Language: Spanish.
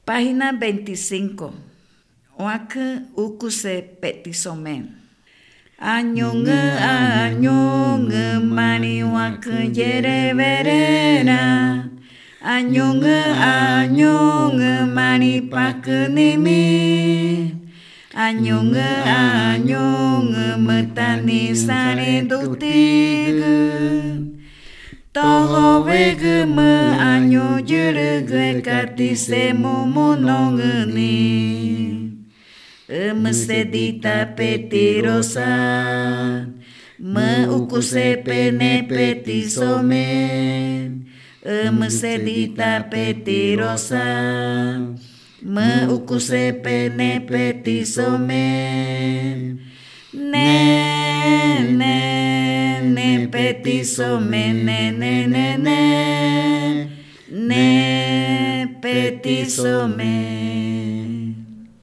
Página 25. Oake ukuse petisomen. Anyonge mani wake jere verera. Anyonge mani pakenimi. Anyonge metani sare dutigen. Toho vege me anyo jerege katise momonongeni. Mesedita petirosa, me ukuse pene petisomen. Mesedita petirosa, me ukuse pene petisomen. Ne petisomen, ne petisomen.